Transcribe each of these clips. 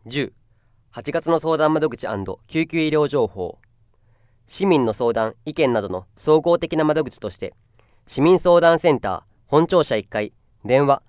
10、8月の相談窓口&救急医療情報。市民の相談・意見などの総合的な窓口として、市民相談センター本庁舎1階、電話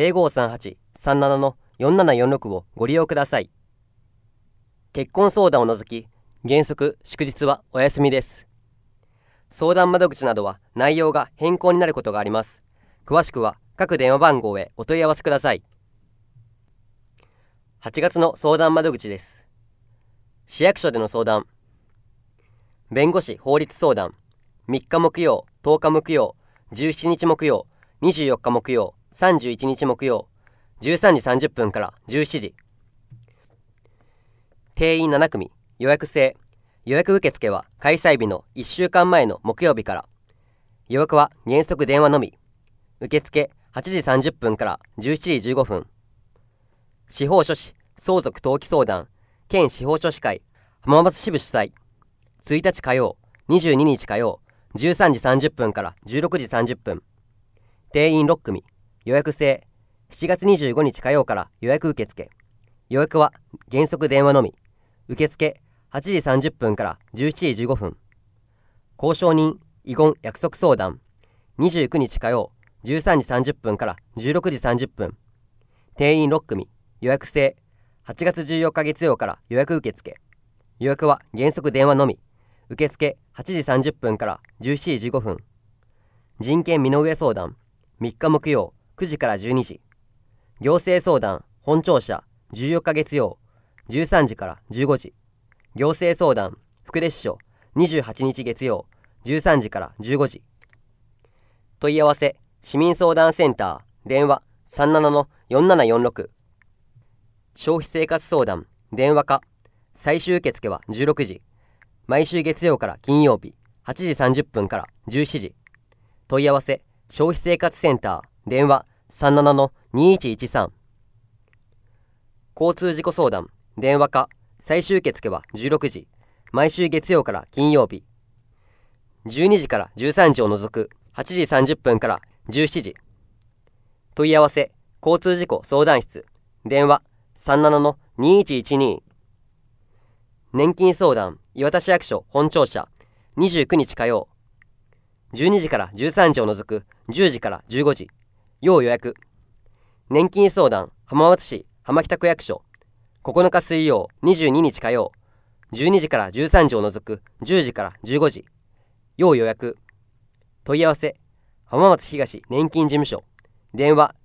0538-37-4746をご利用ください。結婚相談を除き、原則祝日はお休みです。相談窓口などは内容が変更になることがあります。詳しくは各電話番号へお問い合わせください。8月の相談窓口です。市役所での相談。弁護士法律相談。3日木曜、10日木曜、17日木曜、24日木曜、31日木曜、13時30分から17時。定員7組、予約制。予約受付は開催日の1週間前の木曜日から。予約は原則電話のみ。受付8時30分から17時15分。司法書士、相続登記相談、県司法書士会、浜松支部主催。1日火曜、22日火曜、13時30分から16時30分。定員6組、予約制。7月25日火曜から予約受付。予約は原則電話のみ。受付8時30分から17時15分。交渉人、遺言約束相談。29日火曜、13時30分から16時30分。定員6組、予約制。8月14日月曜から予約受付。予約は原則電話のみ。受付8時30分から17時15分。人権身の上相談。3日木曜9時から12時。行政相談本庁舎14日月曜13時から15時。行政相談福田支所28日月曜13時から15時。問い合わせ市民相談センター電話37-4746。消費生活相談電話課。最終受付は16時。毎週月曜から金曜日8時30分から17時。問い合わせ消費生活センター電話37-2113。交通事故相談電話課。最終受付は16時。毎週月曜から金曜日12時から13時を除く8時30分から17時。問い合わせ交通事故相談室電話37-2112。年金相談磐田市役所本庁舎29日火曜12時から13時を除く10時から15時。要予約。年金相談浜松市浜北区役所9日水曜22日火曜12時から13時を除く10時から15時。要予約。問い合わせ浜松東年金事務所電話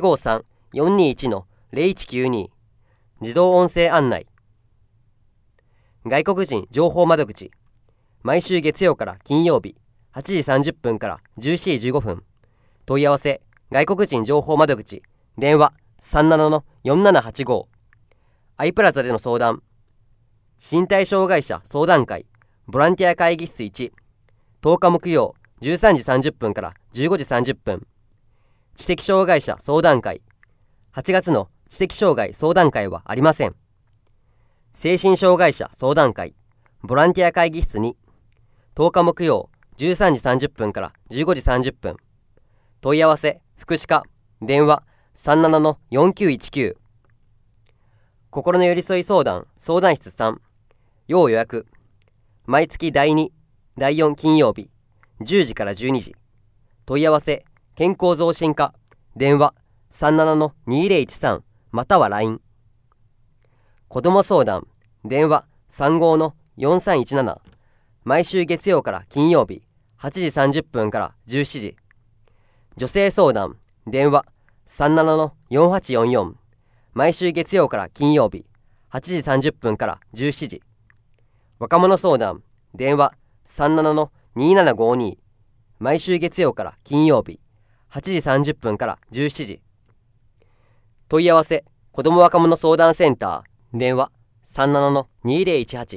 053-421-0192。自動音声案内。外国人情報窓口。毎週月曜から金曜日8時30分から17時15分。問い合わせ外国人情報窓口電話37-4785。アイプラザでの相談。身体障害者相談会ボランティア会議室1。10日木曜13時30分から15時30分。知的障害者相談会。8月の知的障害相談会はありません。精神障害者相談会ボランティア会議室2。10日木曜13時30分から15時30分。問い合わせ福祉課電話37-4919。心の寄り添い相談相談室3。要予約。毎月第2、第4金曜日10時から12時。問い合わせ健康増進課電話37-2013または LINE。子ども相談電話35-4317。毎週月曜から金曜日8時30分から17時。女性相談電話37-4844。毎週月曜から金曜日8時30分から17時。若者相談電話37-2752。毎週月曜から金曜日8時30分から17時。問い合わせ子ども若者相談センター電話37-2018。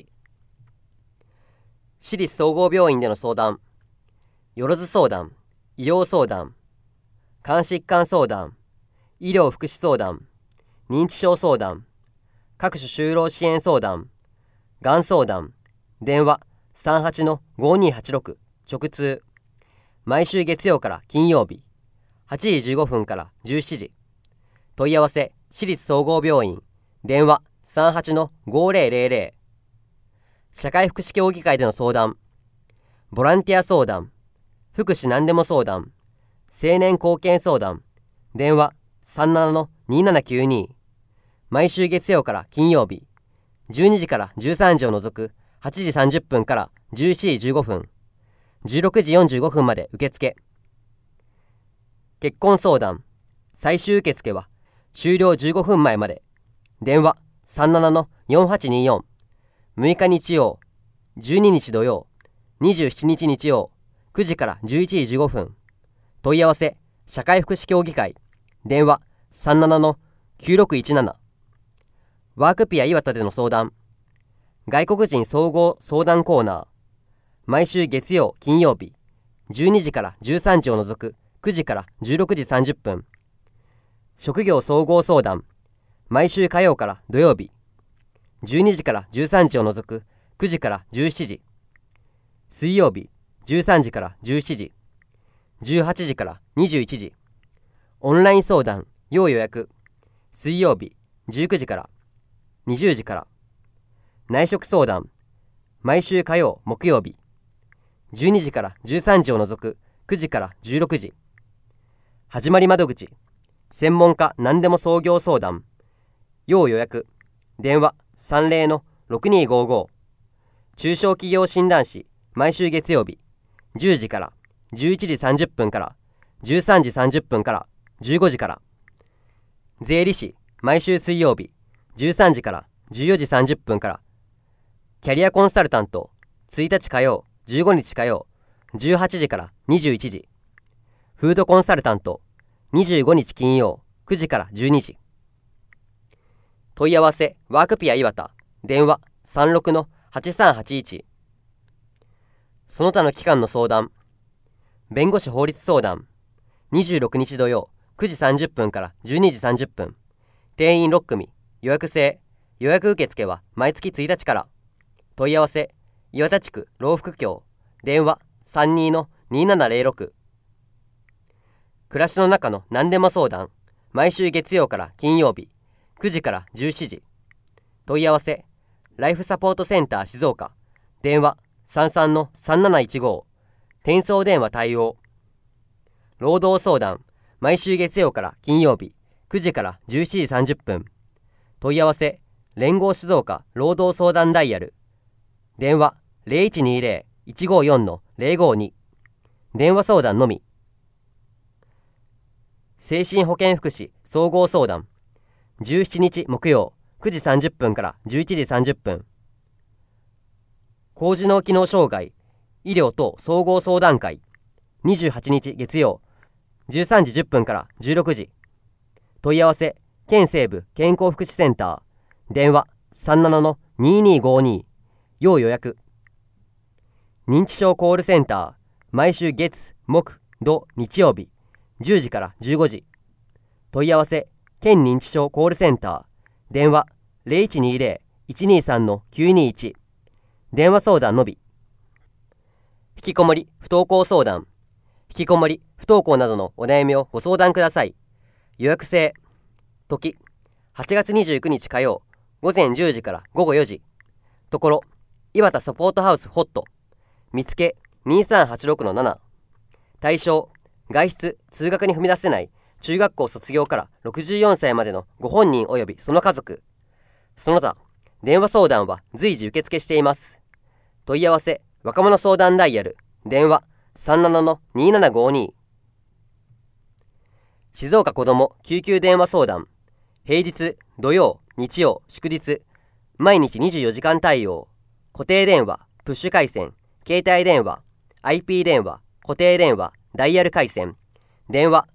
私立総合病院での相談。よろず相談医療相談肝疾患相談医療福祉相談認知症相談各種就労支援相談がん相談電話38-5286直通。毎週月曜から金曜日8時15分から17時。問い合わせ私立総合病院電話 38-5000、社会福祉協議会での相談、ボランティア相談、福祉何でも相談、青年貢献相談、電話37-2792、毎週月曜から金曜日、12時から13時を除く8時30分から17時15分、16時45分まで受付。結婚相談、最終受付は終了15分前まで。電話37-4824、6日日曜、12日土曜、27日日曜、9時から11時15分。問い合わせ、社会福祉協議会。電話37-9617。ワークピア岩田での相談。外国人総合相談コーナー。毎週月曜、金曜日、12時から13時を除く9時から16時30分。職業総合相談。毎週火曜から土曜日、12時から13時を除く9時から17時。水曜日、13時から17時、18時から21時。オンライン相談、要予約。水曜日、19時から20時から。内職相談、毎週火曜、木曜日、12時から13時を除く9時から16時。始まり窓口、専門家何でも創業相談、要予約。電話30-6255。中小企業診断士、毎週月曜日、10時から11時30分から13時30分から15時から。税理士、毎週水曜日、13時から14時30分から。キャリアコンサルタント、1日火曜、15日火曜、18時から21時。フードコンサルタント、25日金曜、9時から12時。問い合わせ、ワークピア岩田。電話36-8381。その他の機関の相談。弁護士法律相談。26日土曜、9時30分から12時30分。定員6組、予約制。予約受付は毎月1日から。問い合わせ、岩田地区老福協。電話32-2706。暮らしの中の何でも相談。毎週月曜から金曜日、9時から17時。問い合わせ、ライフサポートセンター静岡。電話33-3715。転送電話対応。労働相談、毎週月曜から金曜日、9時から17時30分。問い合わせ、連合静岡労働相談ダイヤル。電話0120-154-052。電話相談のみ。精神保健福祉総合相談。17日木曜、9時30分から11時30分。高次脳機能障害医療等総合相談会。28日月曜、13時10分から16時。問い合わせ、県西部健康福祉センター。電話37-2252。要予約。認知症コールセンター。毎週月、木、土、日曜日、10時から15時。問い合わせ、県認知症コールセンター。電話0120-123-921。電話相談のみ。引きこもり不登校相談。引きこもり不登校などのお悩みをご相談ください。予約制。時8月29日火曜、午前10時から午後4時。ところ岩田サポートハウスホット。見つけ2386-7。対象、外出通学に踏み出せない中学校卒業から64歳までのご本人及びその家族。その他電話相談は随時受付しています。問い合わせ、若者相談ダイヤル。電話37-2752。静岡子ども救急電話相談。平日土曜日曜祝日、毎日24時間対応。固定電話、プッシュ回線、携帯電話、IP 電話、固定電話、ダイヤル回線。電話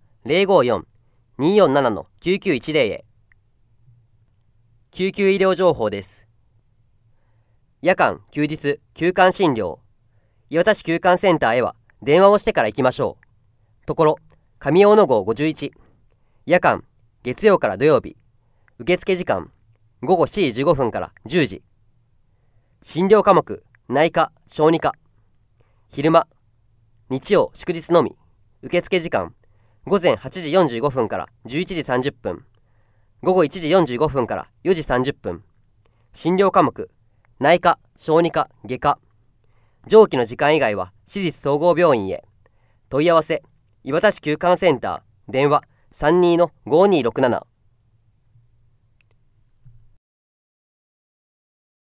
054-247-9910へ。救急医療情報です。夜間休日休館診療。岩田市休館センターへは電話をしてから行きましょう。ところ上大野号51。夜間月曜から土曜日。受付時間午後7時15分から10時。診療科目内科小児科。昼間日曜祝日のみ。受付時間午前8時45分から11時30分。午後1時45分から4時30分。 診療科目、内科、小児科、外科。上記の時間以外は私立総合病院へ。問い合わせ、磐田市休館センター、電話32-5267。